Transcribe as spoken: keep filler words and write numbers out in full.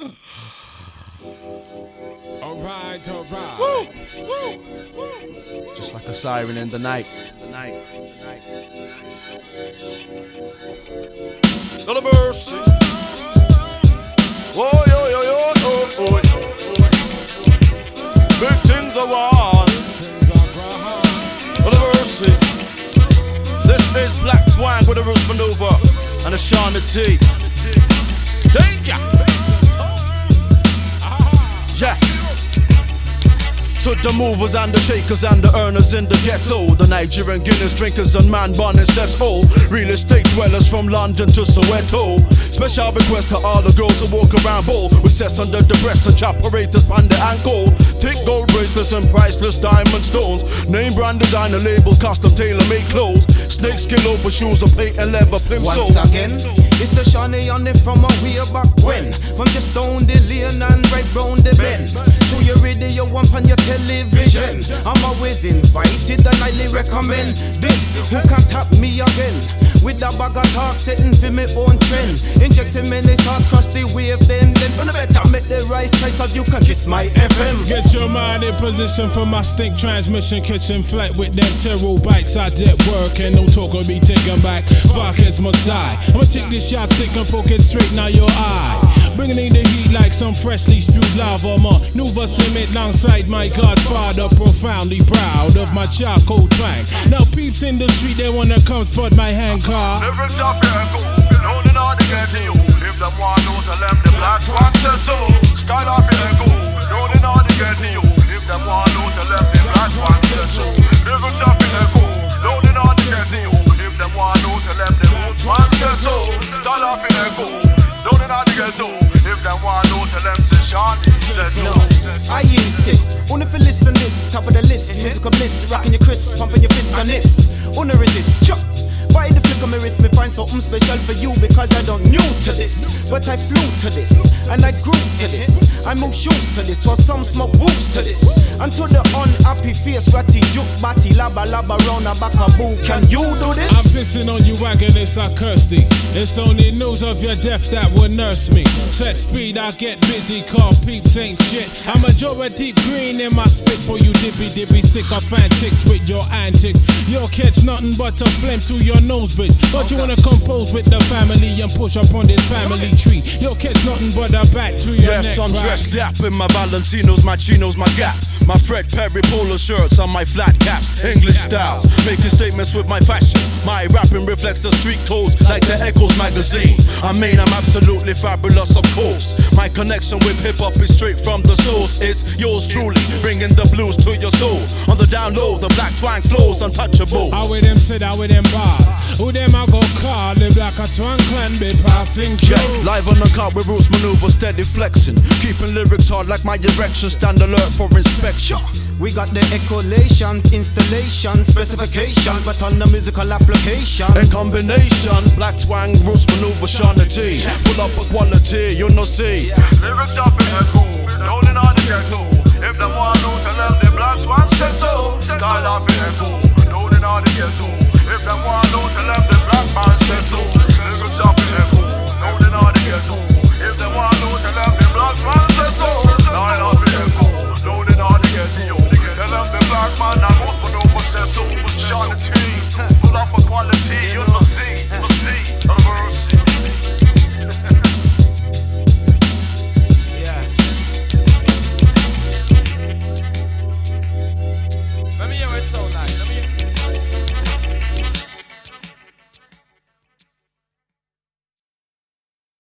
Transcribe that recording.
Alright, alright. Woo, woo, woo. Just like a siren in the night. The night, the night. Lord of mercy. Oh, yo, yo, yo, oh, oh. Big things are on. Lord of mercy. This is Black Twang with a Roots Maneuver and a Shawnee T. Danger! Yeah. To the movers and the shakers and the earners in the ghetto, the Nigerian Guinness drinkers and man born in cesspool, real estate dwellers from London to Soweto. Special request to all the girls who walk around bowl with sets under the breast and chop operators on the ankle. Thick gold bracelets and priceless diamond stones, name brand designer label, custom tailor made clothes, snake skin over shoes and plate and leather plimp soles. Once again, it's the Shawnee on it from a way back when, from just down the lane and right round the bend. To your radio and on your television, I'm always invited and highly recommended. Who can tap me again with a bag of talk setting for me own trend, injecting many thoughts cross the wave, then then gonna better make the right choice of you can kiss my F M. Get your mind in position for my stink transmission kitchen flight with them terror bites. I did work and no talk will be taken back. Pockets must die. I'ma take this shot, stick and poke it straight now your eye. Bringing in the heat like some freshly spewed lava. Maneuver cement alongside my godfather, profoundly proud of my charcoal twang. Now peeps in the street, they wanna come spot my hand car. Never stop here, go. No, no, no, they get to you. If them want to tell them the Black Twang says so. Start off here, go. No, no, no, they get to you. If them want to tell them the Black Twang says so. Never stop here, go. No, no, no, they get to you. If them want to tell them the Black Twang says so. Start off here, go. No, no, no, they get to you. If them want to tell them say Shawnee says so. I insist, only if you listen this, top of the list, musical bliss, rocking your crisp, pumping your fists and if, only resist, chuck. By the flick of my wrist, me find something special for you because I don't new to this, but I flew to this, and I grew to this. I move shoes to this, or some smoke boots to this. And to the unhappy face, ratty juke, batty, laba laba round a back a boo. Can you do this? I'm pissing on you, agonists, I curse thee. It's only news of your death that will nurse me. Set speed, I get busy, call peeps ain't shit. I'm a deep green in my spit for you dippy dippy sycophantics with your antics. You'll catch nothing but a phlegm to your nose bridge, but you wanna compose with the family and push up on this family tree. You'll catch nothing but a back to your yes, neck. I'm dressed up in my Valentinos, my chinos, my Gap, my Fred Perry polo shirts on my flat caps, English styles, making statements with my fashion. My rapping reflects the street codes like the Echoes magazine. I mean, I'm absolutely fabulous, of course. My connection with hip hop is straight from the source. It's yours truly, bringing the blues to your soul. On the down low, the Black Twang flows untouchable. How with them sit, how with them bar. Who them I go call, the Black Twang clan be passing through. Yeah, live on the car with Roots Maneuver, steady flexing. Keeping lyrics hard like my erection, stand alert for inspection. We got the echolation, installation, specification, but on the musical application. In combination, Black Twang, Roots Maneuver, Shawnee T. Full up of quality, you know see.